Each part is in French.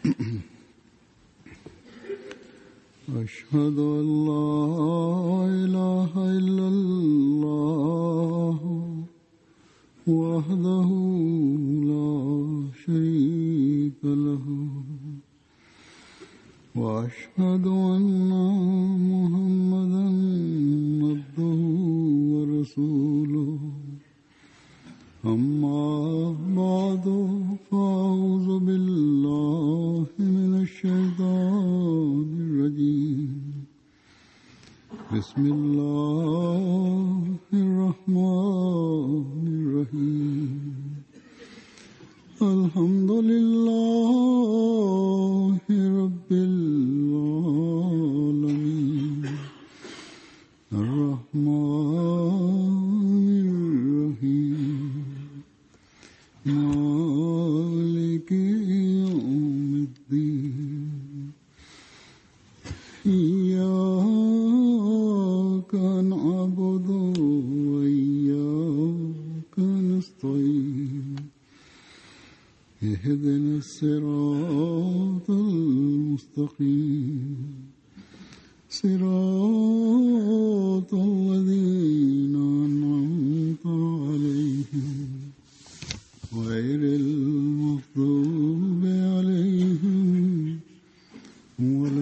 أشهد أن لا إله إلا الله وحده لا شريك له وأشهد أن محمدا عبده ورسوله أما بعد فأعوذ بالله من الشيطان الرجيم بسم الله الرحمن الرحيم الحمد لله رب العالمين الرحمن الرحيم مالك يوم الدين إياك نعبد وإياك نستعين اهدنا الصراط المستقيم صراط الذين أنعمت عليهم غير المغضوب عليهم ولا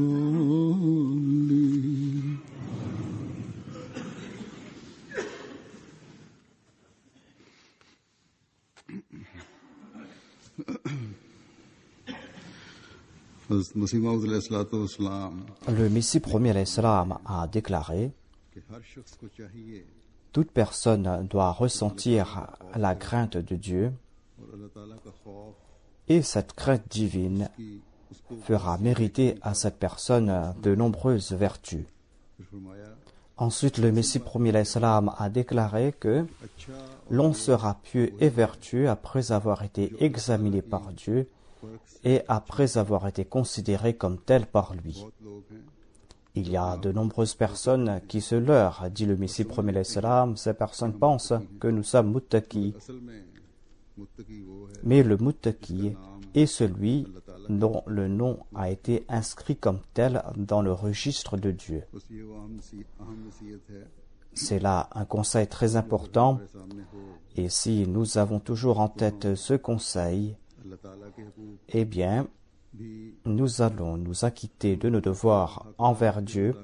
الضالين. Le Messie premier alayhi salam a déclaré: toute personne doit ressentir la crainte de Dieu, et cette crainte divine fera mériter à cette personne de nombreuses vertus. Ensuite, le Messie premier alayhi salam a déclaré que l'on sera pieux et vertueux après avoir été examiné par Dieu et après avoir été considéré comme tel par lui. Il y a de nombreuses personnes qui se leurrent, dit le Messie premier alayhi salam. Ces personnes pensent que nous sommes muttaqis. Mais le muttaqi est celui dont le nom a été inscrit comme tel dans le registre de Dieu. C'est là un conseil très important, et si nous avons toujours en tête ce conseil, eh bien, nous allons nous acquitter de nos devoirs envers Dieu,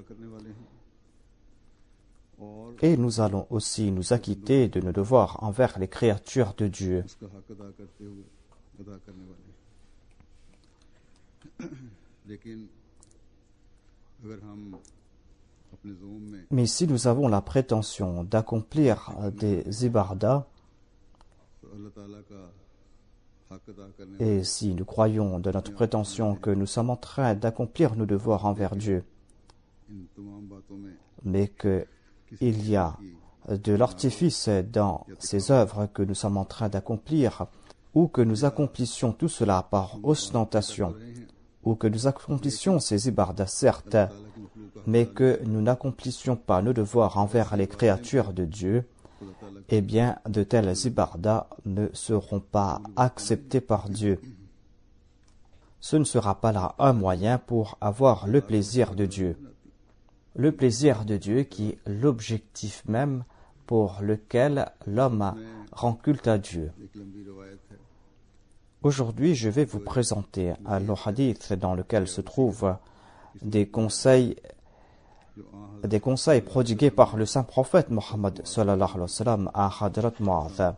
et nous allons aussi nous acquitter de nos devoirs envers les créatures de Dieu. Mais si nous avons la prétention d'accomplir des ibadah, et si nous croyons de notre prétention que nous sommes en train d'accomplir nos devoirs envers Dieu, mais qu'il y a de l'artifice dans ces œuvres que nous sommes en train d'accomplir, ou que nous accomplissions tout cela par ostentation, ou que nous accomplissions ces ibadah certes, mais que nous n'accomplissions pas nos devoirs envers les créatures de Dieu, eh bien, de telles ibadah ne seront pas acceptées par Dieu. Ce ne sera pas là un moyen pour avoir le plaisir de Dieu. Le plaisir de Dieu qui est l'objectif même pour lequel l'homme rend culte à Dieu. Aujourd'hui, je vais vous présenter un hadith dans lequel se trouvent des conseils prodigués par le saint prophète Mohammed sallallahu alayhi wa sallam à Hadrat Mu'adh.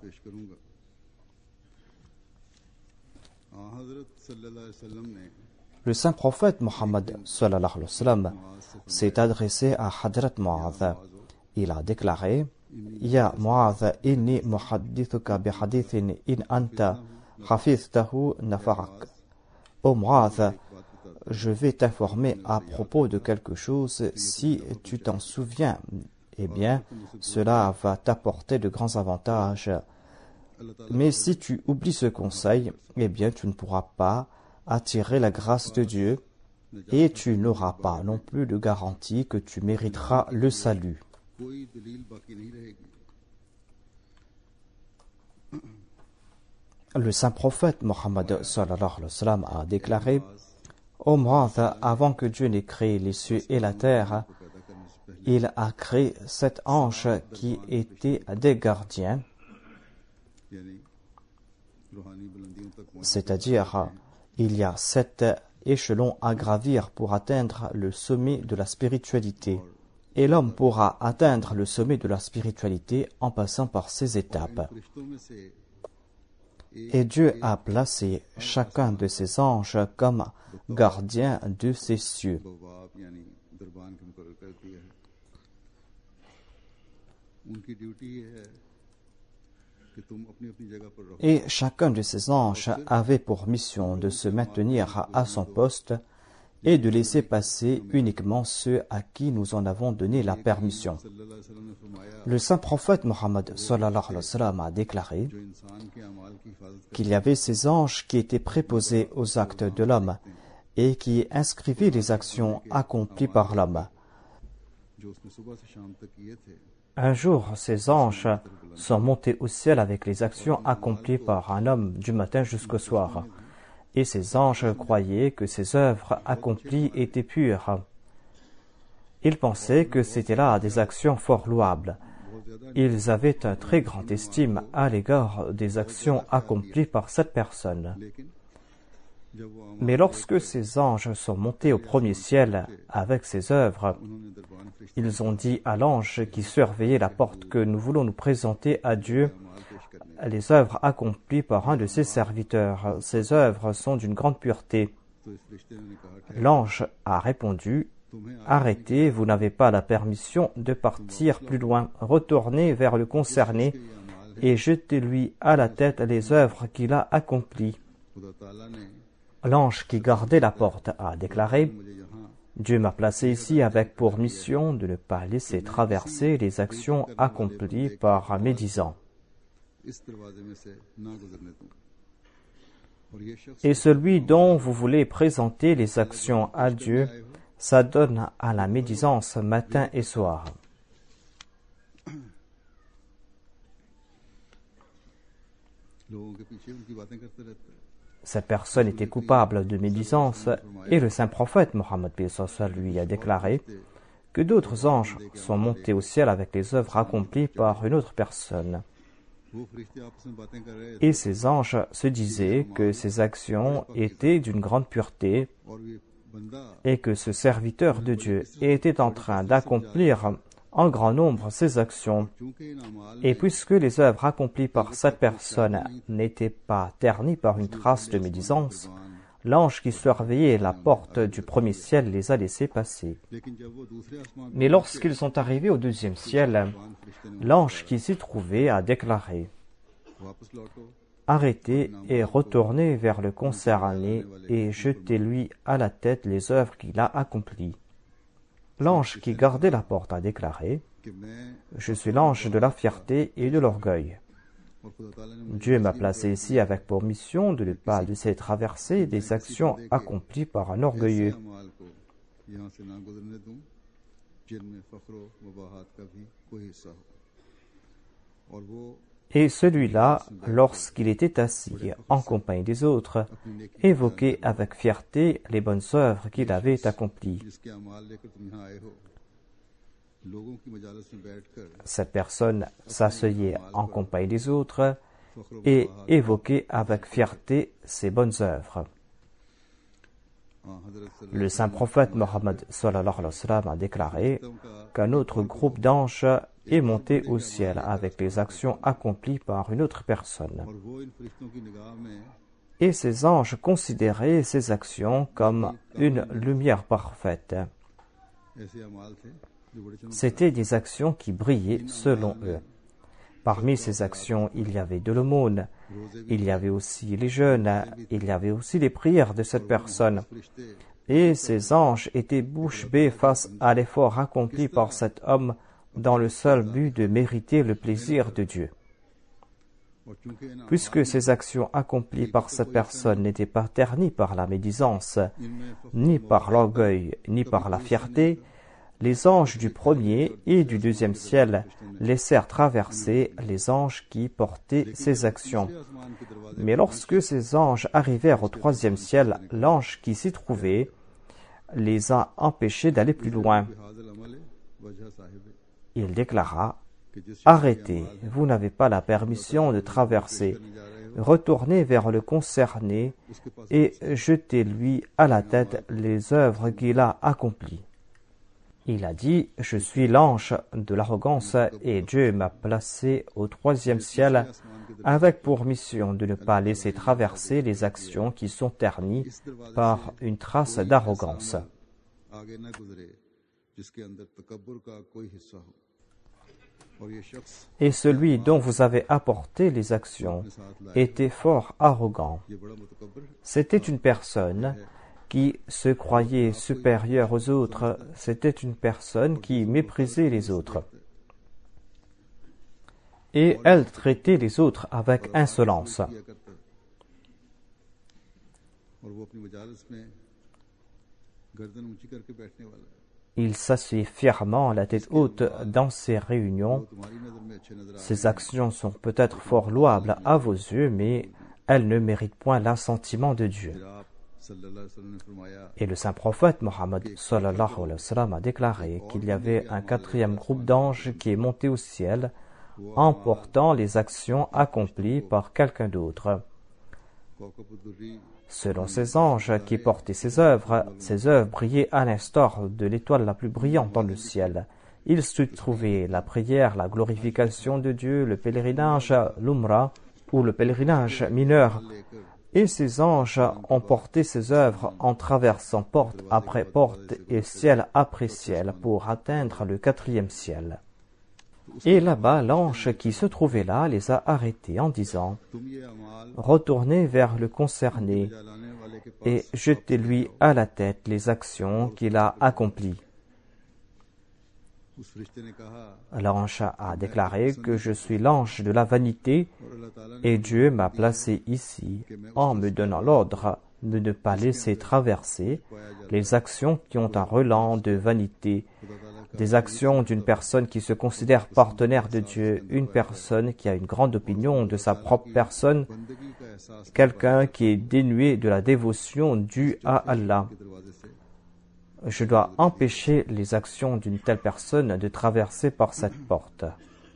Le saint prophète Mohammed sallallahu alayhi wa sallam s'est adressé à Hadrat Mu'adh. Il a déclaré: Ya Mu'adh, inni muhaddithuka bi hadithin in anta hafiztahu nafa'ak. Ô Mu'adh, je vais t'informer à propos de quelque chose. Si tu t'en souviens, eh bien, cela va t'apporter de grands avantages. Mais si tu oublies ce conseil, eh bien, tu ne pourras pas attirer la grâce de Dieu et tu n'auras pas non plus de garantie que tu mériteras le salut. Le saint prophète Mohammed sallallahu alayhi wa sallam a déclaré: Ô Mu'adh, avant que Dieu n'ait créé les cieux et la terre, il a créé 7 anges qui étaient des gardiens, c'est-à-dire il y a 7 échelons à gravir pour atteindre le sommet de la spiritualité. Et l'homme pourra atteindre le sommet de la spiritualité en passant par ces étapes. Et Dieu a placé chacun de ces anges comme gardien de ces cieux. Et chacun de ces anges avait pour mission de se maintenir à son poste et de laisser passer uniquement ceux à qui nous en avons donné la permission. Le saint prophète Mohammed sallallahu alayhi wa sallam a déclaré qu'il y avait ces anges qui étaient préposés aux actes de l'homme et qui inscrivaient les actions accomplies par l'homme. Un jour, ces anges sont montés au ciel avec les actions accomplies par un homme du matin jusqu'au soir. Et ces anges croyaient que ces œuvres accomplies étaient pures. Ils pensaient que c'étaient là des actions fort louables. Ils avaient un très grand estime à l'égard des actions accomplies par cette personne. Mais lorsque ces anges sont montés au premier ciel avec ces œuvres, ils ont dit à l'ange qui surveillait la porte que nous voulons nous présenter à Dieu les œuvres accomplies par un de ses serviteurs. Ces œuvres sont d'une grande pureté. L'ange a répondu: Arrêtez, vous n'avez pas la permission de partir plus loin. Retournez vers le concerné et jetez-lui à la tête les œuvres qu'il a accomplies. L'ange qui gardait la porte a déclaré: Dieu m'a placé ici avec pour mission de ne pas laisser traverser les actions accomplies par un médisant. Et celui dont vous voulez présenter les actions à Dieu s'adonne à la médisance matin et soir. Cette personne était coupable de médisance et le saint prophète Mohammed lui a déclaré que d'autres anges sont montés au ciel avec les œuvres accomplies par une autre personne. Et ces anges se disaient que ces actions étaient d'une grande pureté et que ce serviteur de Dieu était en train d'accomplir en grand nombre ces actions. Et puisque les œuvres accomplies par cette personne n'étaient pas ternies par une trace de médisance, l'ange qui surveillait la porte du premier ciel les a laissés passer. Mais lorsqu'ils sont arrivés au deuxième ciel, l'ange qui s'y trouvait a déclaré: Arrêtez et retournez vers le concerné et jetez-lui à la tête les œuvres qu'il a accomplies. L'ange qui gardait la porte a déclaré: Je suis l'ange de la fierté et de l'orgueil. Dieu m'a placé ici avec pour mission de ne pas laisser traverser des actions accomplies par un orgueilleux. Et celui-là, lorsqu'il était assis en compagnie des autres, évoquait avec fierté les bonnes œuvres qu'il avait accomplies. Cette personne s'asseyait en compagnie des autres et évoquait avec fierté ses bonnes œuvres. Le saint prophète Mohammed sallallahu alayhi wa sallam a déclaré qu'un autre groupe d'anges est monté au ciel avec les actions accomplies par une autre personne. Et ces anges considéraient ces actions comme une lumière parfaite. C'étaient des actions qui brillaient selon eux. Parmi ces actions, il y avait de l'aumône, il y avait aussi les jeûnes, il y avait aussi les prières de cette personne. Et ces anges étaient bouche bée face à l'effort accompli par cet homme dans le seul but de mériter le plaisir de Dieu. Puisque ces actions accomplies par cette personne n'étaient pas ternies par la médisance, ni par l'orgueil, ni par la fierté, Les anges du premier et du deuxième ciel laissèrent traverser les anges qui portaient ces actions. Mais lorsque ces anges arrivèrent au troisième ciel, l'ange qui s'y trouvait les a empêchés d'aller plus loin. Il déclara: Arrêtez, vous n'avez pas la permission de traverser. Retournez vers le concerné et jetez-lui à la tête les œuvres qu'il a accomplies. Il a dit: Je suis l'ange de l'arrogance et Dieu m'a placé au troisième ciel avec pour mission de ne pas laisser traverser les actions qui sont ternies par une trace d'arrogance. Et celui dont vous avez apporté les actions était fort arrogant. C'était une personne qui se croyait supérieure aux autres. C'était une personne qui méprisait les autres. Et elle traitait les autres avec insolence. Il s'assied fièrement, la tête haute, dans ses réunions. Ses actions sont peut-être fort louables à vos yeux, mais elles ne méritent point l'assentiment de Dieu. Et le saint prophète Mohammed sallallahu alayhi wa sallam a déclaré qu'il y avait un quatrième groupe d'anges qui est monté au ciel, emportant les actions accomplies par quelqu'un d'autre. Selon ces anges qui portaient ces œuvres brillaient à l'instar de l'étoile la plus brillante dans le ciel. Il se trouvait la prière, la glorification de Dieu, le pèlerinage, l'umrah ou le pèlerinage mineur. Et ces anges ont porté ces œuvres en traversant porte après porte et ciel après ciel pour atteindre le quatrième ciel. Et là-bas, l'ange qui se trouvait là les a arrêtés en disant: Retournez vers le concerné et jetez-lui à la tête les actions qu'il a accomplies. L'ange a déclaré que je suis l'ange de la vanité et Dieu m'a placé ici en me donnant l'ordre de ne pas laisser traverser les actions qui ont un relent de vanité, des actions d'une personne qui se considère partenaire de Dieu, une personne qui a une grande opinion de sa propre personne, quelqu'un qui est dénué de la dévotion due à Allah. Je dois empêcher les actions d'une telle personne de traverser par cette porte.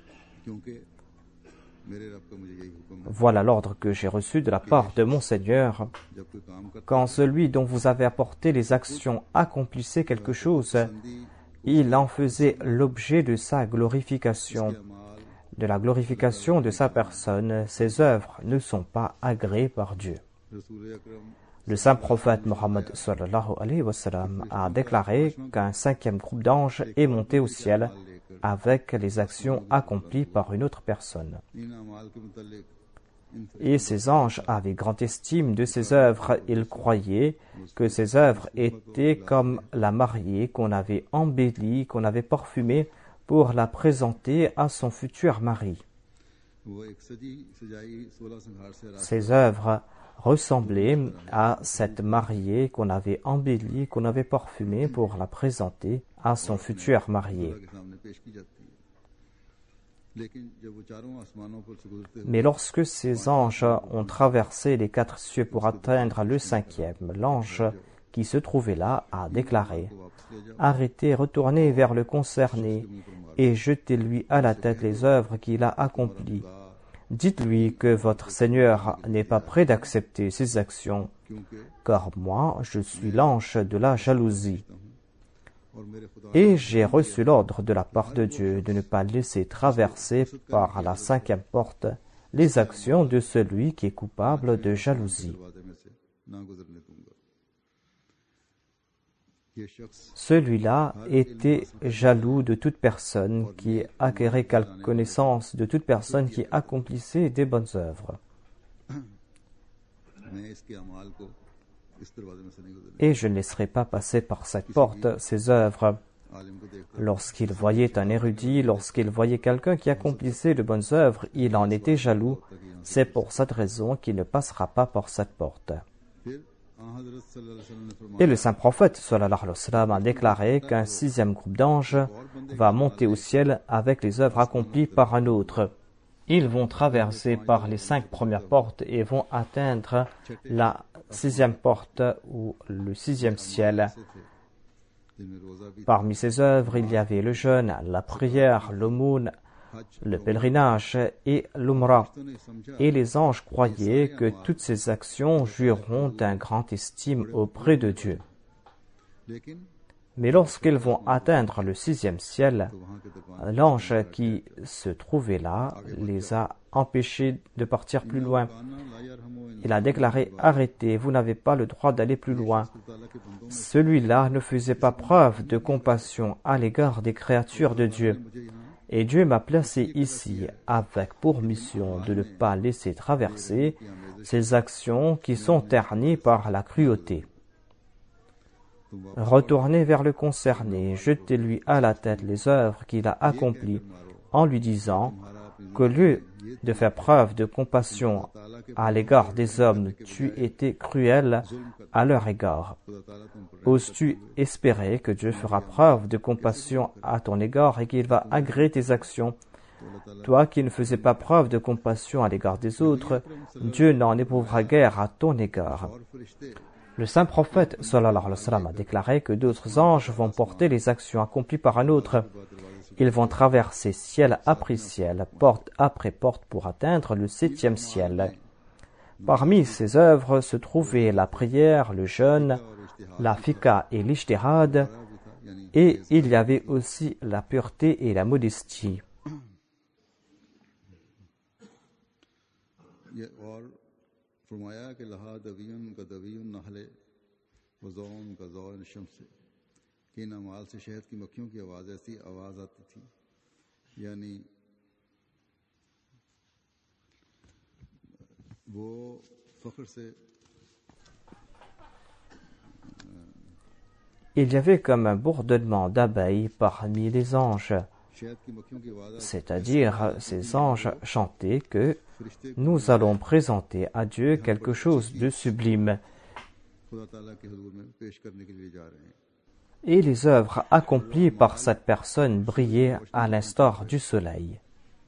Voilà l'ordre que j'ai reçu de la part de mon Seigneur. Quand celui dont vous avez apporté les actions accomplissait quelque chose, il en faisait l'objet de sa glorification. De la glorification de sa personne, ses œuvres ne sont pas agréées par Dieu. Le saint prophète Mohammed sallallahu alayhi wa sallam a déclaré qu'un cinquième groupe d'anges est monté au ciel avec les actions accomplies par une autre personne. Et ces anges avaient grande estime de ces œuvres. Ils croyaient que ces œuvres étaient comme la mariée qu'on avait embellie, qu'on avait parfumée pour la présenter à son futur mari. Ces œuvres ressemblaient à cette mariée qu'on avait embellie, qu'on avait parfumée pour la présenter à son futur marié. Mais lorsque ces anges ont traversé les 4 cieux pour atteindre le 5e, l'ange qui se trouvait là a déclaré: Arrêtez, retournez vers le concerné et jetez-lui à la tête les œuvres qu'il a accomplies. Dites-lui que votre Seigneur n'est pas prêt d'accepter ses actions, car moi, je suis l'ange de la jalousie. Et j'ai reçu l'ordre de la part de Dieu de ne pas laisser traverser par la 5e porte les actions de celui qui est coupable de jalousie. Celui-là était jaloux de toute personne qui acquérait quelque connaissance, de toute personne qui accomplissait des bonnes œuvres. Et je ne laisserai pas passer par cette porte ces œuvres. Lorsqu'il voyait un érudit, lorsqu'il voyait quelqu'un qui accomplissait de bonnes œuvres, il en était jaloux. C'est pour cette raison qu'il ne passera pas par cette porte. Et le saint prophète sallallahu alayhi wa sallam a déclaré qu'un sixième groupe d'anges va monter au ciel avec les œuvres accomplies par un autre. Ils vont traverser par les 5 premières portes et vont atteindre la 6e porte ou le 6e ciel. Parmi ces œuvres, il y avait le jeûne, la prière, l'aumône, le pèlerinage et l'umrah. Et les anges croyaient que toutes ces actions jouiront d'un grand estime auprès de Dieu. Mais lorsqu'ils vont atteindre le 6e ciel, l'ange qui se trouvait là les a empêchés de partir plus loin. Il a déclaré « Arrêtez, vous n'avez pas le droit d'aller plus loin. » Celui-là ne faisait pas preuve de compassion à l'égard des créatures de Dieu. Et Dieu m'a placé ici avec pour mission de ne pas laisser traverser ces actions qui sont ternies par la cruauté. Retournez vers le concerné, jetez-lui à la tête les œuvres qu'il a accomplies, en lui disant qu'au lieu de faire preuve de compassion à l'égard des hommes, tu étais cruel à leur égard. Oses-tu espérer que Dieu fera preuve de compassion à ton égard et qu'il va agréer tes actions? Toi qui ne faisais pas preuve de compassion à l'égard des autres, Dieu n'en éprouvera guère à ton égard. Le saint prophète sallallahu alayhi wa sallam a déclaré que d'autres anges vont porter les actions accomplies par un autre. Ils vont traverser ciel après ciel, porte après porte pour atteindre le 7e ciel. Parmi ces œuvres se trouvaient la prière, le jeûne, la fiqh et l'ijtihad, et il y avait aussi la pureté et la modestie. فرمایا کہ لہا دویون کا دویون نحلے وزون کا زون شمس کہ ان اعمال سے شہد کی مکھیوں کی آواز ایسی آواز آتی تھی یعنی وہ فخر سے Il y avait comme un bourdonnement d'abeilles parmi les anges, c'est-à-dire ces anges chantaient que nous allons présenter à Dieu quelque chose de sublime. Et les œuvres accomplies par cette personne brillaient à l'instar du soleil.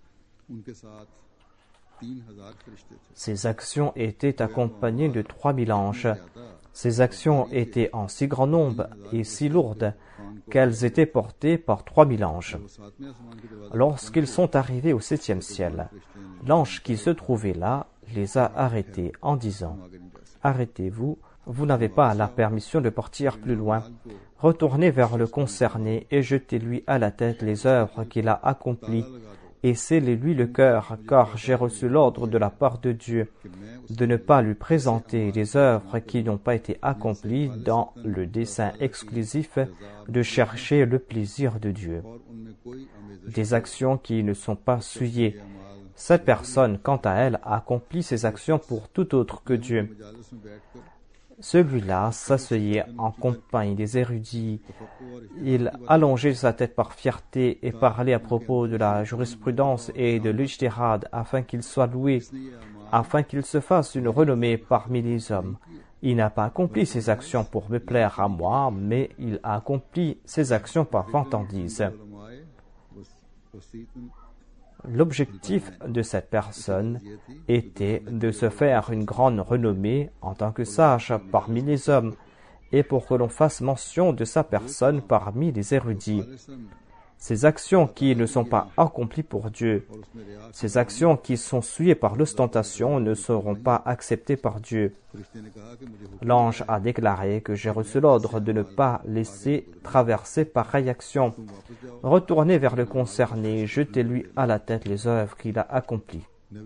Ces actions étaient accompagnées de 3000 anges. Ces actions étaient en si grand nombre et si lourdes qu'elles étaient portées par 3000 anges. Lorsqu'ils sont arrivés au 7e ciel, l'ange qui se trouvait là les a arrêtés en disant « Arrêtez-vous, vous n'avez pas la permission de partir plus loin. Retournez vers le concerné et jetez-lui à la tête les œuvres qu'il a accomplies et scellez-lui le cœur, car j'ai reçu l'ordre de la part de Dieu de ne pas lui présenter les œuvres qui n'ont pas été accomplies dans le dessein exclusif de chercher le plaisir de Dieu. Des actions qui ne sont pas souillées. Cette personne, quant à elle, a accompli ses actions pour tout autre que Dieu. Celui-là s'asseyait en compagnie des érudits. Il allongeait sa tête par fierté et parlait à propos de la jurisprudence et de l'ijtihad afin qu'il soit loué, afin qu'il se fasse une renommée parmi les hommes. Il n'a pas accompli ses actions pour me plaire à moi, mais il a accompli ses actions par vantardise. L'objectif de cette personne était de se faire une grande renommée en tant que sage parmi les hommes et pour que l'on fasse mention de sa personne parmi les érudits. Ces actions qui ne sont pas accomplies pour Dieu, ces actions qui sont souillées par l'ostentation ne seront pas acceptées par Dieu. L'ange a déclaré que j'ai reçu l'ordre de ne pas laisser traverser pareille action. Retournez vers le concerné, jetez-lui à la tête les œuvres qu'il a accomplies.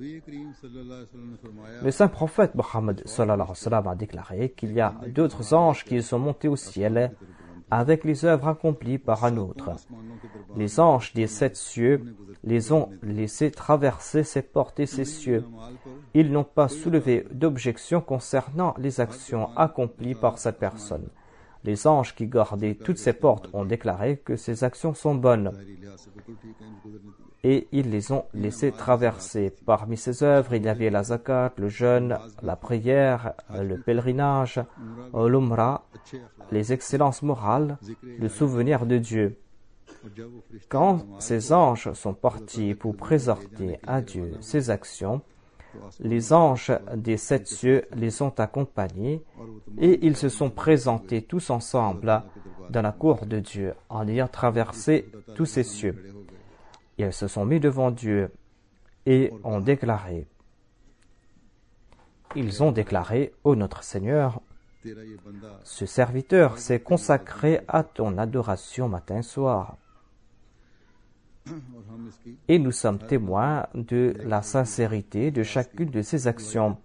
Le saint prophète Mohammed sallallahu alayhi wa sallam a déclaré qu'il y a d'autres anges qui sont montés au ciel avec les œuvres accomplies par un autre. Les anges des 7 cieux les ont laissés traverser ces portes et ces cieux. Ils n'ont pas soulevé d'objection concernant les actions accomplies par cette personne. Les anges qui gardaient toutes ces portes ont déclaré que ces actions sont bonnes et ils les ont laissées traverser. Parmi ces œuvres, il y avait la zakat, le jeûne, la prière, le pèlerinage, l'umrah, les excellences morales, le souvenir de Dieu. Quand ces anges sont partis pour présenter à Dieu ces actions, les anges des 7 cieux les ont accompagnés et ils se sont présentés tous ensemble dans la cour de Dieu en ayant traversé tous ces cieux. Ils se sont mis devant Dieu et ont déclaré, ô notre Seigneur, ce serviteur s'est consacré à ton adoration matin et soir. Et nous sommes témoins de la sincérité de chacune de ses actions.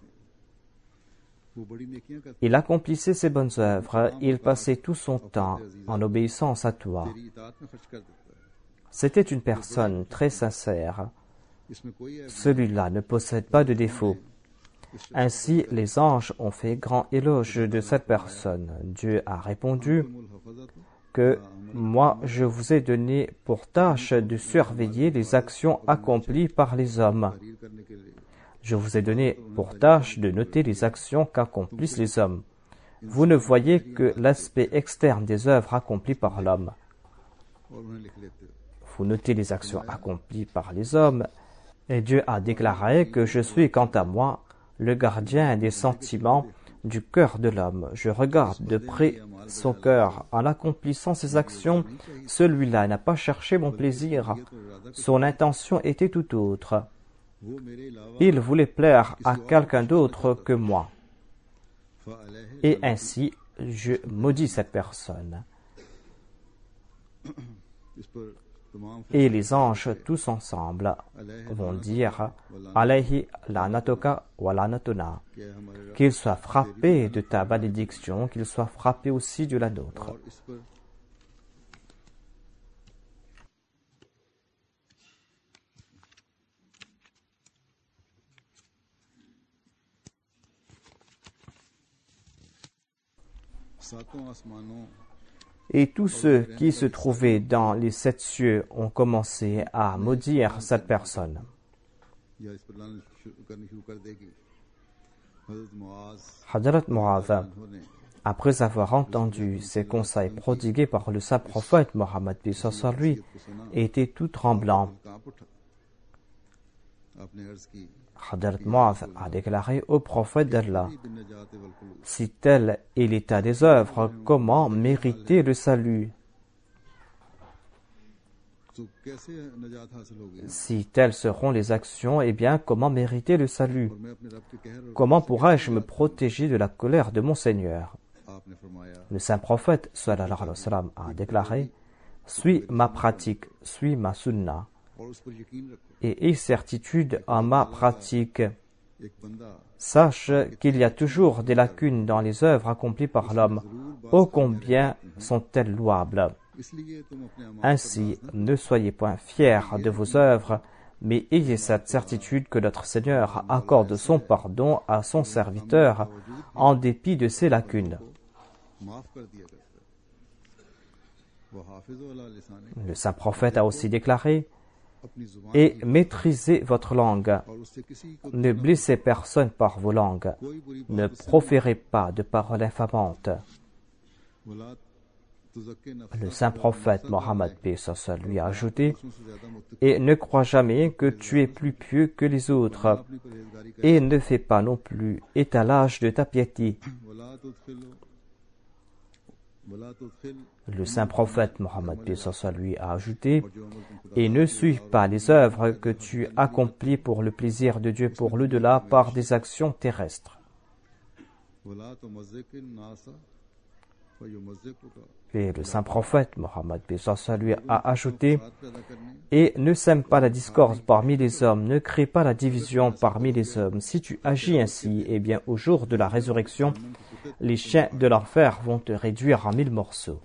Il accomplissait ses bonnes œuvres, il passait tout son temps en obéissance à toi. C'était une personne très sincère. Celui-là ne possède pas de défaut. Ainsi, les anges ont fait grand éloge de cette personne. Dieu a répondu que moi, je vous ai donné pour tâche de surveiller les actions accomplies par les hommes. Je vous ai donné pour tâche de noter les actions qu'accomplissent les hommes. Vous ne voyez que l'aspect externe des œuvres accomplies par l'homme. Vous notez les actions accomplies par les hommes, et Dieu a déclaré que je suis, quant à moi, le gardien des sentiments du cœur de l'homme. Je regarde de près son cœur. En accomplissant ses actions, celui-là n'a pas cherché mon plaisir. Son intention était tout autre. Il voulait plaire à quelqu'un d'autre que moi. Et ainsi, je maudis cette personne. Et les anges tous ensemble vont dire Alayhi lanatoka wa lanatuna, qu'il soit frappé de ta malédiction, qu'il soit frappé aussi de la nôtre. Et tous ceux qui se trouvaient dans les 7 cieux ont commencé à maudire cette personne. Hadrat Mu'adh, après avoir entendu ces conseils prodigués par le saint prophète Mohammed lui, était tout tremblant. Hadrat Mu'adh a déclaré au prophète d'Allah, si tel est l'état des œuvres, comment mériter le salut? Si telles seront les actions, eh bien, comment mériter le salut? Comment pourrais-je me protéger de la colère de mon Seigneur? Le saint prophète sallallahu alayhi wa sallam a déclaré, suis ma pratique, suis ma sunna, et aie certitude en ma pratique. Sache qu'il y a toujours des lacunes dans les œuvres accomplies par l'homme. Ô combien sont-elles louables! Ainsi, ne soyez point fiers de vos œuvres, mais ayez cette certitude que notre Seigneur accorde son pardon à son serviteur en dépit de ses lacunes. Le saint prophète a aussi déclaré, et maîtrisez votre langue. Ne blessez personne par vos langues. Ne proférez pas de paroles infamantes. Le saint prophète Mohammed lui a ajouté, et ne crois jamais que tu es plus pieux que les autres, et ne fais pas non plus étalage de ta piété. Le saint prophète Mohammed lui a ajouté, et ne suis pas les œuvres que tu accomplis pour le plaisir de Dieu pour l'au-delà par des actions terrestres. Et le saint prophète Mohammed lui a ajouté, et ne sème pas la discorde parmi les hommes, ne crée pas la division parmi les hommes. Si tu agis ainsi, eh bien au jour de la résurrection, les chiens de l'enfer vont te réduire en 1000 morceaux.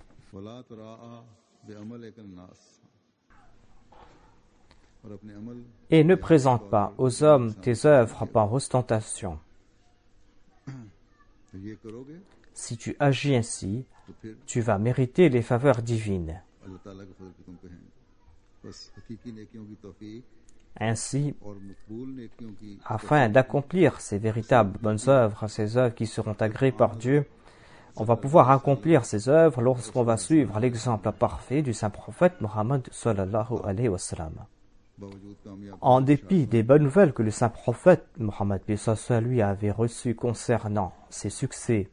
Et ne présente pas aux hommes tes œuvres par ostentation. Si tu agis ainsi, tu vas mériter les faveurs divines. अल्लाह ताला के फजल पे तुम कहें बस हकीकी नेकियों की तौफीक Ainsi, और मकबूल नेकियों की afin d'accomplir ces véritables bonnes œuvres, ces œuvres qui seront agréées par Dieu, on va pouvoir accomplir ces œuvres lorsqu'on va suivre l'exemple parfait du saint prophète Mohammed sallallahu alayhi wa sallam. बावजूद कामयाब En dépit des bonnes nouvelles que le saint prophète Mohammed lui avait reçues concernant ses succès,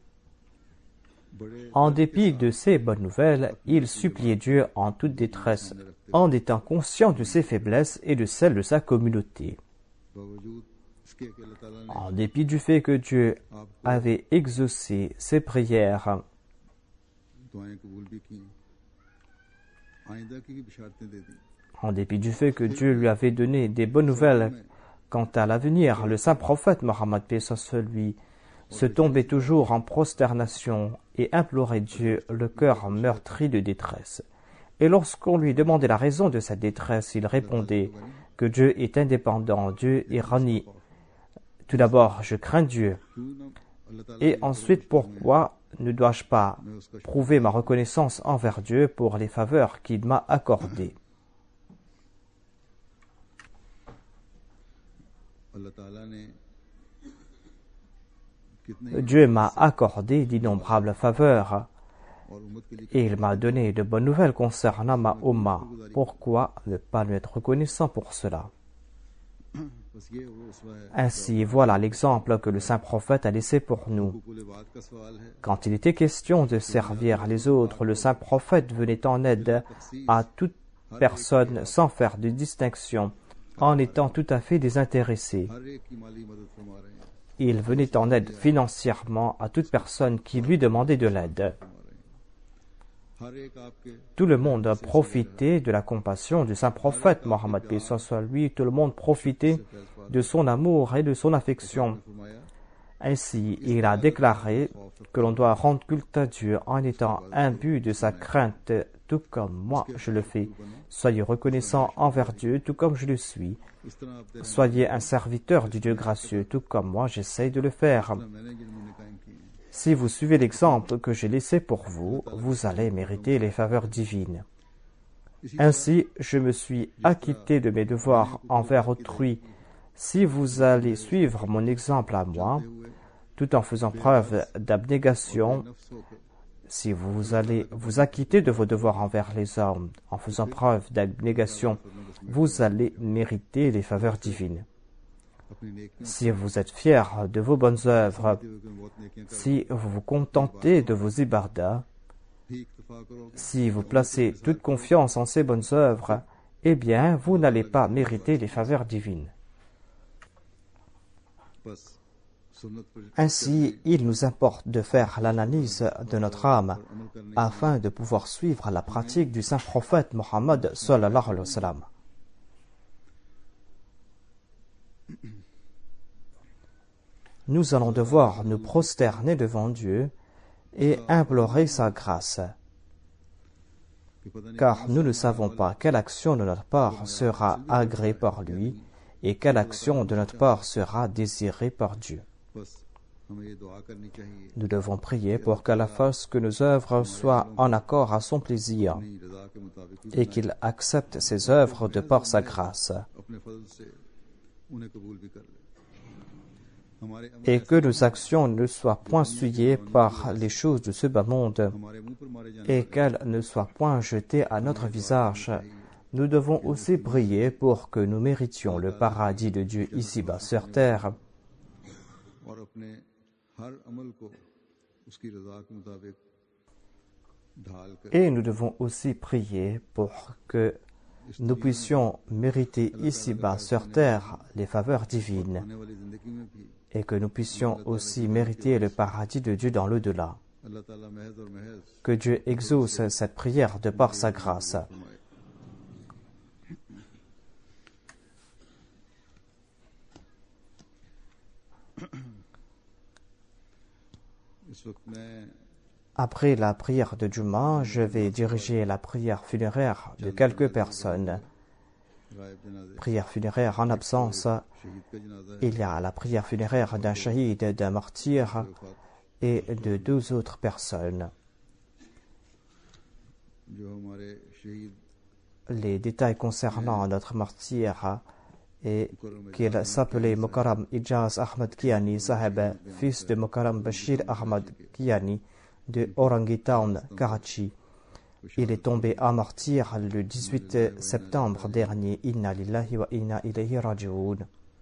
en dépit de ces bonnes nouvelles, il suppliait Dieu en toute détresse, en étant conscient de ses faiblesses et de celles de sa communauté. बावजूद इसके कि अल्लाह ताला ने En dépit du fait que Dieu avait exaucé ses prières, दुआएं कबूल भी की आइंदा की बिशारतें दे दी en dépit du fait que Dieu lui avait donné des bonnes nouvelles quant à l'avenir, le saint prophète Mohammed lui se tombait toujours en prosternation et implorait Dieu, le cœur meurtri de détresse. Et lorsqu'on lui demandait la raison de cette détresse, il répondait que Dieu est indépendant, Dieu est rani. Tout d'abord, je crains Dieu. Et ensuite, pourquoi ne dois-je pas prouver ma reconnaissance envers Dieu pour les faveurs qu'il m'a accordées? अल्लाह ताला ने Dieu m'a accordé d'innombrables faveurs और उम्मत के लिए et il m'a donné de bonnes nouvelles concernant ma Ummah. Pourquoi ne pas lui être reconnaissant pour cela? बस ये वो उसवा है Ainsi, voilà l'exemple que le saint prophète a laissé pour nous. कुल बात का सवाल है Quand il était question de servir les autres, le saint prophète venait en aide à toute personne sans faire de distinction, en étant tout à fait désintéressé. हर एक की माली मदद फरमा रहे हैं Il venait en aide financièrement à toute personne qui lui demandait de l'aide. हर एक आपके Tout le monde profitait de la compassion du saint prophète Mohammed soit lui, tout le monde profitait de son amour et de son affection. फरमाया Ainsi, il a déclaré que l'on doit rendre culte à Dieu en étant imbu de sa crainte, tout comme moi je le fais. Soyez reconnaissant envers Dieu, tout comme je le suis. इस तरह आप देख Soyez un serviteur du Dieu gracieux, tout comme moi j'essaye de le faire. मैंने जिन मैंने कायम किए हैं Si vous suivez l'exemple que j'ai laissé pour vous, vous allez mériter les faveurs divines. Ainsi, je me suis acquitté de mes devoirs envers autrui. Si vous allez suivre mon exemple à moi, tout en faisant preuve d'abnégation, si vous allez vous acquitter de vos devoirs envers les hommes, en faisant preuve d'abnégation, vous allez mériter les faveurs divines. अपनी नेकियों Si vous êtes fiers de vos bonnes œuvres, के बहुत नेकियां कर si vous vous contentez de vos ibadas, भी इक्तफा करोगे si vous placez toute confiance en ces bonnes œuvres, eh bien, vous n'allez pas mériter les faveurs divines. बस सुन्नत पर Ainsi, il nous importe de faire l'analyse de notre âme अमल करने afin de pouvoir suivre la pratique du saint prophète Mohammed sallallahu alayhi wa sallam. Nous allons devoir nous prosterner devant Dieu et implorer sa grâce, कि पता नहीं car nous ne savons pas quelle action de notre part sera agréée par lui et quelle action de notre part sera désirée par Dieu. बस हमें ये दुआ करनी चाहिए Nous devons prier pour qu'Allah fasse que nos œuvres soient en accord à son plaisir अपनी रजा के मुताबिक et qu'il accepte ces œuvres de par sa grâce अपने फजल से उन्हें कबूल भी कर ले हमारे अमल et que nos actions ne soient point souillées par les choses de ce bas monde हमारे मुंह पर मारे जाने et qu'elles ne soient point jetées à notre visage. Nous devons aussi prier pour que nous méritions le paradis de Dieu ici-bas sur terre और अपने हर अमल को उसकी रजा के मुताबिक ढाल कर et nous devons aussi prier pour que nous puissions mériter ici-bas sur terre les faveurs divines आने वाली जिंदगी में भी et que nous puissions aussi mériter le paradis de Dieu dans l'au-delà. अल्लाह ताला महज और महज Que Dieu exauce cette prière de par sa grâce. फरमाए इस वक्त मैं Après la prière de Juma, je vais diriger la prière funéraire de quelques personnes. गायब जनाजे Prière funéraire en absence. शहीद का जनाजा है Il y a la prière funéraire d'un shahid, d'un martyr, वफात et de 2 autres personnes. Les détails concernant notre martyr et qu'il s'appelait Mukarram Ijaz Ahmad Kiani Saheb, fils de Mukarram Bashir Ahmad Kiani de Orangi Town, Karachi. Il est tombé à martyr le 18 septembre dernier. Inna lillahi wa inna ilayhi raji'un.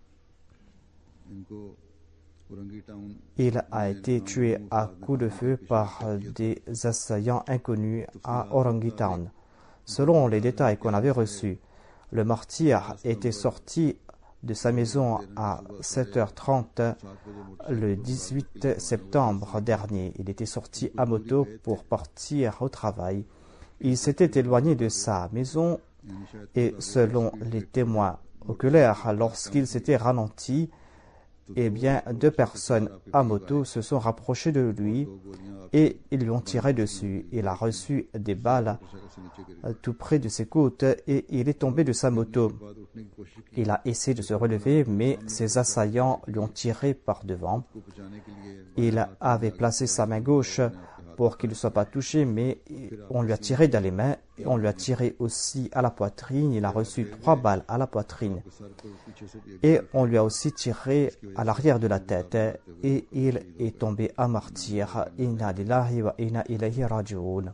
Il a été tué à coups de feu par des assaillants inconnus à Orangi Town. Selon les détails qu'on avait reçus, le martyr était sorti de sa maison à 7h30 le 18 septembre dernier. Il était sorti à moto pour partir au travail. Il s'était éloigné de sa maison et selon les témoins oculaires, lorsqu'il s'était ralenti, eh bien, 2 personnes à moto se sont rapprochées de lui et ils lui ont tiré dessus. Il a reçu des balles tout près de ses côtes et il est tombé de sa moto. Il a essayé de se relever, mais ses assaillants lui ont tiré par devant. Il avait placé sa main gauche pour qu'il ne soit pas touché, mais on lui a tiré dans les mains et on lui a tiré aussi à la poitrine. Il a reçu 3 balles à la poitrine et on lui a aussi tiré à l'arrière de la tête et il est tombé à martyr. Inna lillahi wa inna ilayhi raji'un.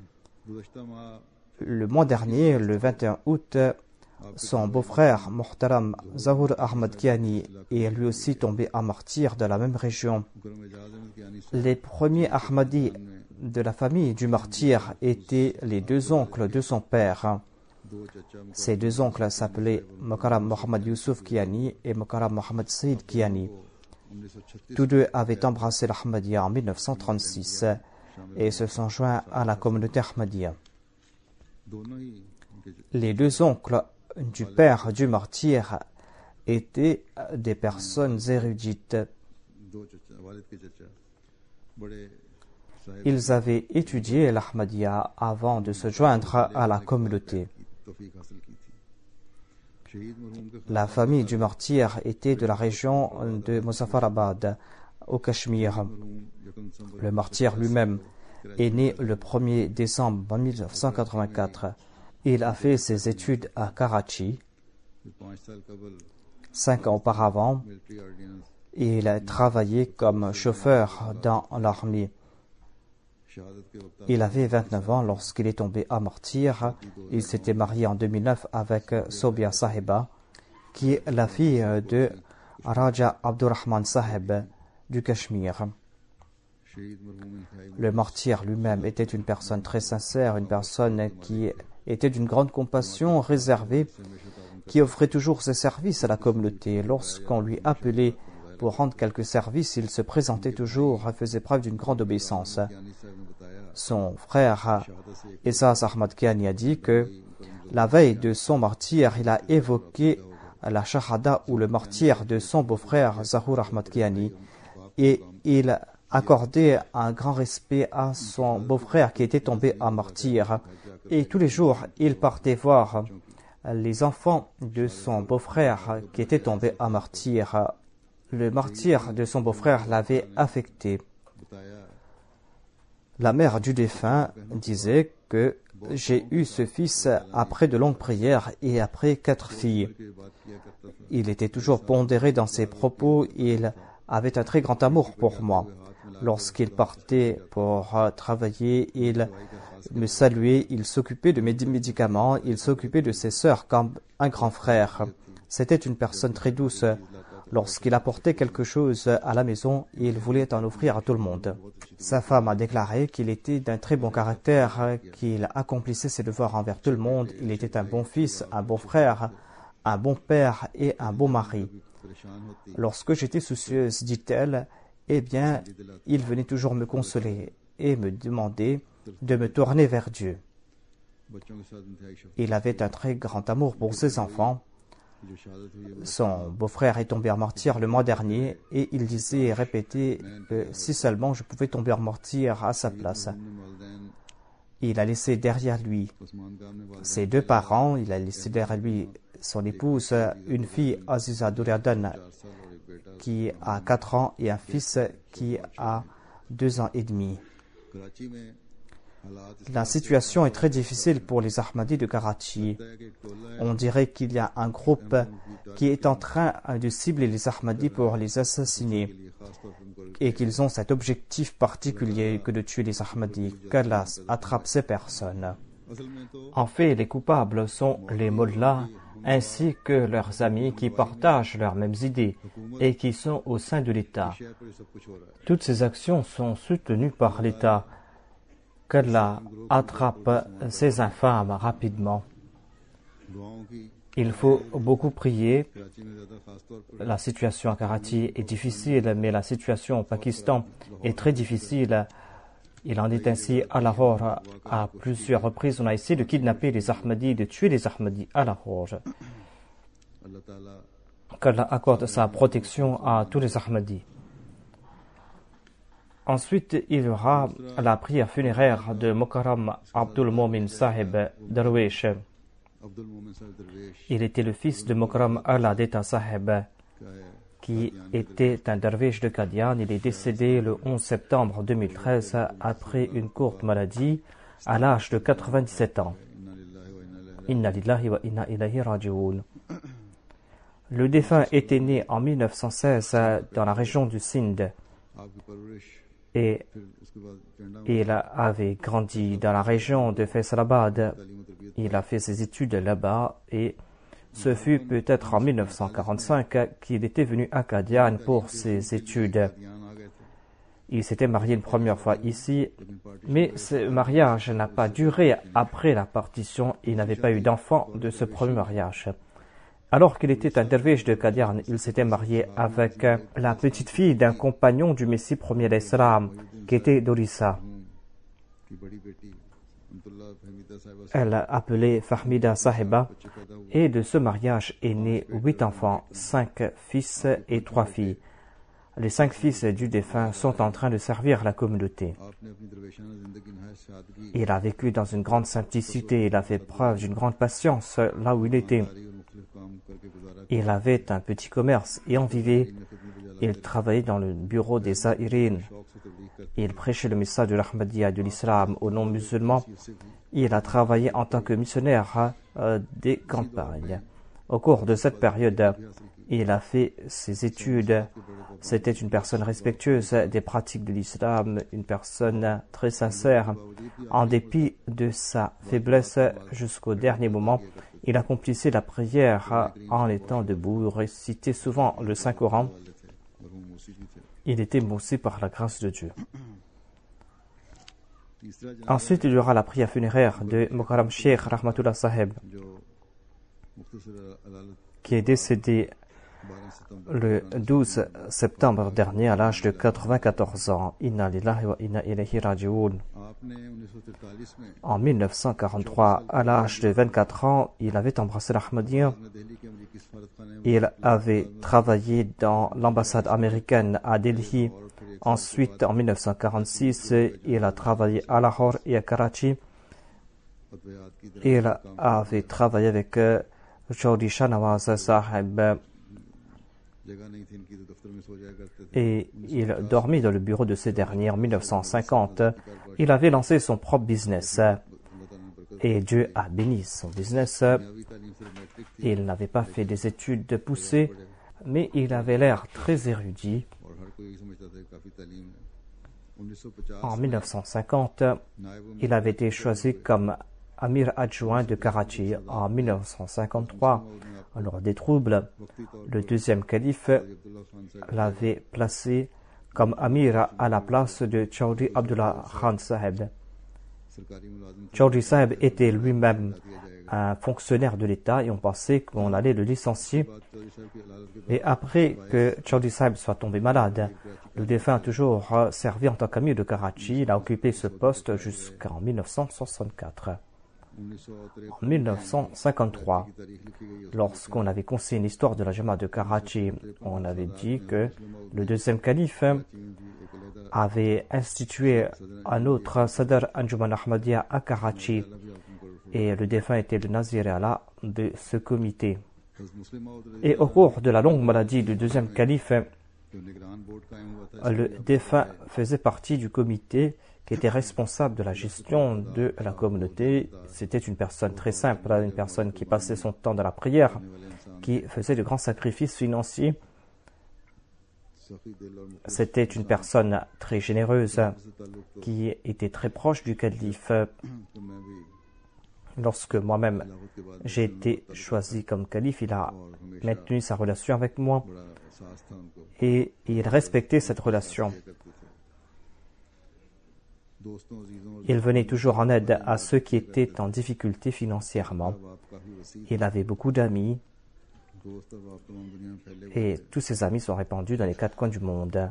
Le mois dernier, le 21 août, son beau-frère Muhtaram Zahur Ahmad Kiani est lui aussi tombé à martyr de la même région. Les premiers Ahmadis de la famille du martyr étaient les 2 oncles de son père. Ces 2 oncles s'appelaient Mukarram Mohammad Yusuf Kiani et Mukarram Mohammad Saïd Kiani. Tous 2 avaient embrassé l'Ahmadiyya en 1936 et se sont joints à la communauté Ahmadiyya. Les 2 oncles du père du martyr étaient des personnes érudites. Ils avaient étudié l'Ahmadiyya avant de se joindre à la communauté. La famille du martyr était de la région de Muzaffarabad, au Cachemire. Le martyr lui-même est né le 1er décembre 1984. Il a fait ses études à Karachi. 5 ans auparavant, il a travaillé comme chauffeur dans l'armée. Il avait 29 ans lorsqu'il est tombé à martyr. Il s'était marié en 2009 avec Sobia Sahiba, qui est la fille de Raja Abdurrahman Saheb du Cachemire. Le martyr lui-même était une personne très sincère, une personne qui était d'une grande compassion, réservée, qui offrait toujours ses services à la communauté. Lorsqu'on lui appelait pour rendre quelques services, il se présentait toujours et faisait preuve d'une grande obéissance. Son frère Essas Ahmad Kiani a dit que la veille de son martyr, il a évoqué la shahada ou le martyr de son beau-frère Zahur Ahmad Kiani et il accordait un grand respect à son beau-frère qui était tombé à martyr. Et tous les jours, il partait voir les enfants de son beau-frère qui était tombé à martyr. Le martyr de son beau-frère l'avait affecté. La mère du défunt disait que j'ai eu ce fils après de longues prières et après 4 filles. Il était toujours pondéré dans ses propos, il avait un très grand amour pour moi. Lorsqu'il partait pour travailler, il me saluait, il s'occupait de mes médicaments, il s'occupait de ses sœurs comme un grand frère. C'était une personne très douce. Lorsqu'il apportait quelque chose à la maison, il voulait en offrir à tout le monde. Sa femme a déclaré qu'il était d'un très bon caractère, qu'il accomplissait ses devoirs envers tout le monde. Il était un bon fils, un bon frère, un bon père et un bon mari. Lorsque j'étais soucieuse, dit-elle, eh bien, il venait toujours me consoler et me demander de me tourner vers Dieu. Il avait un très grand amour pour ses enfants. Son beau-frère est tombé en martyr le mois dernier et il disait et répétait que si seulement je pouvais tomber en martyr à sa place. Il a laissé derrière lui ses 2 parents, il a laissé derrière lui son épouse, une fille Aziza Duriadan qui a 4 ans et un fils qui a 2 ans et demi. Karachi में हालात La situation est très difficile pour les Ahmadis de Karachi. On dirait qu'il y a un groupe qui est en train de cibler les Ahmadis pour les assassiner et qu'ils ont cet objectif particulier que de tuer les Ahmadis. Qu'Allah attrape ces personnes. असल में तो En fait, les coupables sont les mollahs ainsi que leurs amis qui partagent leurs mêmes idées et qui sont au sein de l'État. शहर पर ये सब कुछ हो रहा है Toutes ces actions sont soutenues par l'État. Qu'Allah attrape ces infâmes rapidement. दुआओं की Il faut beaucoup prier. Karachi में ज्यादा खास तौर पर La situation à Karachi est difficile, mais la situation au Pakistan est très difficile. Il en est ainsi à Lahore. À plusieurs reprises, on a essayé de kidnapper les Ahmadis, de tuer les Ahmadis à Lahore. अल्लाह ताला Qu'Allah accorde sa protection à tous les Ahmadis. Ensuite, il y aura la prière funéraire de Mukarram Abdul Momin Sahib Darwish. Abdul मोमिन साहब दरवेश Il était le fils de Mukarram Allah Deta Sahib, का है qui était un derviche de Qadian. Il est décédé le 11 septembre 2013 après une courte maladie à l'âge de 97 ans. इन्ना लिल्लाहि व Inna lillahi wa इन्ना इलैहि inna ilayhi raji'un. Le défunt était né en 1916 dans la région du Sindh आपकी परवरिश et फिर उसके बाद टंडा में il avait grandi dans la région de Faisalabad. तालीम और तरबियत Il a fait ses études là-bas et ce fut peut-être en 1945 qu'il était venu à Qadian pour ses études. ध्यान आ गए थे Il s'était marié une première fois ici, mais ce mariage n'a pas duré après la partition. Il n'avait pas eu d'enfant de ce premier mariage. Alors qu'il était un derviche de Qadian, il s'était marié avec la petite fille d'un compagnon du Messie premier d'Islam, qui était d'Orissa. की बड़ी बेटी अब्दुल्ला फहमीदा साहिबा से Elle appelait Fahmida Sahiba, बच्चे पैदा हुए et de ce mariage est né 8 enfants, 5 fils et 3 filles. Les 5 fils du défunt sont en train de servir la communauté. आपने अपनी दरवेशाना जिंदगी नहायत सादगी Il a vécu dans une grande simplicité, il a fait preuve d'une grande patience là où il était. और मुख्तलिफ काम करके गुजारा Il avait un petit commerce et en vivait. में खिदमत बजा Il travaillait dans le bureau des Zahirines. शौक से तबलीग करते Il prêchait le message de l'Ahmadiyya, de l'islam aux non-musulmans. Il a travaillé en tant que missionnaire des campagnes. Au cours de cette période, il a fait ses études. C'était une personne respectueuse des pratiques de l'islam, une personne très sincère. En dépit de sa faiblesse jusqu'au dernier moment, il accomplissait la prière en étant debout, récitait souvent le Saint-Coran. मरहूम मौसीकी थे Il était moussé par la grâce de Dieu. तीसरा जनाजा Ensuite, il y aura la prière funéraire de Mukarram Sheikh Rahmatullah Sahib, जो मुख्तसर अदालत qui est décédé 12 सितंबर le 12 septembre dernier à l'âge de 94 ans. Inna lillahi wa inna ilayhi raji'un. आपने 1943 में En 1943, à l'âge de 24 ans, il avait embrassé l'Ahmadiyya. अपने दिल्ली के अमरीकी सफारतखाने में Il avait travaillé dans l'ambassade américaine à Delhi. Ensuite, en 1946, il a travaillé à Lahore et à Karachi. फतवायात की तरफ Il avait travaillé avec Chaudhry Shahnawaz Sahib जगह नहीं थी इनकी तो दफ्तर में सो जाया करते थे et il dormait dans le bureau de ces derniers. En 1950, il avait lancé son propre business अल्लाह ताला ने बरकत et Dieu a béni son business. दुनियावी तालीम सिर्फ मैट्रिक थी Il n'avait pas fait des études poussées, mais il avait l'air très érudit. और हर कोई समझता था कि काफी तालीम है 1950 En में 1950, नायब il avait été choisi comme Amir adjoint de Karachi. En 1953, lors des troubles, वक्ती तौर le deuxième calife पर अब्दुल्ला खान साहब l'avait placé comme Amir à la place de Chaudhry Abdullah Khan Sahib. सरकारी मुलाजिम थे Chaudhry Sahib était lui-même दिया जाएगा un fonctionnaire de l'État et on pensait qu'on allait le licencier. बात चौधरी साहब की अदालत के Et après que Chaudhry Sahib soit tombé malade, le défunt a toujours servi en tant qu'amir de Karachi. Il a occupé ce poste jusqu'en 1964. 1953 En 1953, की तारीख लिखी गई है lorsqu'on avait conseillé une histoire de la Jamaat de Karachi, on avait dit que le deuxième calife जी एक अलग avait institué un autre Sadr Anjuman Ahmadiyya à Karachi et le défunt était le Nazir Allah de ce comité. Muslim Et au cours de la longue maladie du deuxième calife, Le défunt faisait partie du comité qui était responsable de la gestion de la communauté. C'était une personne très simple, une personne qui passait son temps dans la prière, qui faisait de grands sacrifices financiers. C'était une personne très généreuse qui était très proche du calife. Lorsque moi-même j'ai été choisi comme calife, il a maintenu sa relation avec moi et il respectait cette relation. Il venait toujours en aide à ceux qui étaient en difficulté financièrement. Il avait beaucoup d'amis et tous ses amis sont répandus dans les 4 coins du monde.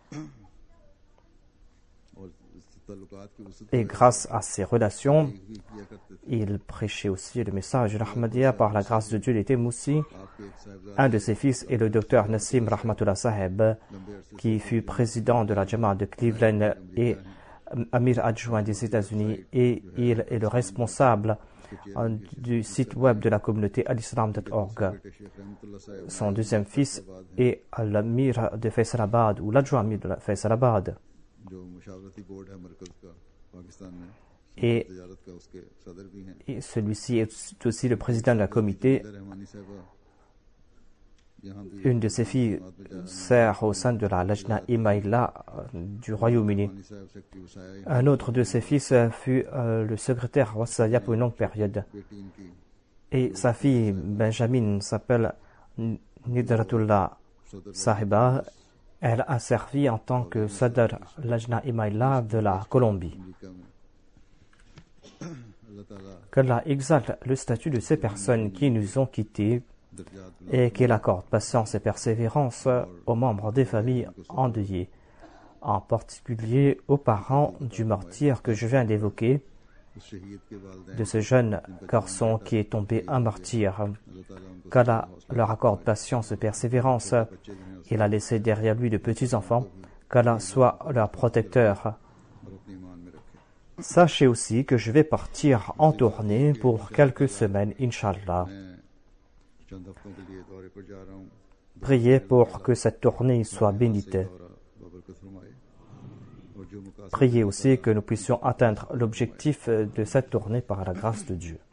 Et grâce à ces relations, il prêchait aussi le message de l'Ahmadiyya. Par la grâce de Dieu, il était moussi. Un de ses fils est le docteur Nassim Rahmatullah Saheb, qui fut président de la Jamaat de Cleveland et amir adjoint des États-Unis, et il est le responsable du site web de la communauté alislam.org. Son deuxième fils est l'amir de Faisalabad, ou l'adjoint amir de Faisalabad. Et celui-ci est aussi le président de la comité. Une de ses filles sert au sein de la Lajna Imaïla du Royaume-Uni. Un autre de ses fils fut le secrétaire Wassaya pour une longue période. Et sa fille Benjamin s'appelle Nidratullah Sahiba. Elle a servi en tant que Sadr Lajna Imaïla de la Colombie. Qu'Allah exalte le statut de ces personnes qui nous ont quittés et qu'il accorde patience et persévérance aux membres des familles endeuillées, en particulier aux parents du martyr que je viens d'évoquer, de ce jeune garçon qui est tombé un martyr. Qu'Allah leur accorde patience et persévérance. Il a laissé derrière lui de petits-enfants. Qu'Allah soit leur protecteur. Sachez aussi que je vais partir en tournée pour quelques semaines, Inch'Allah. Priez pour que cette tournée soit bénite. Priez aussi que nous puissions atteindre l'objectif de cette tournée par la grâce de Dieu.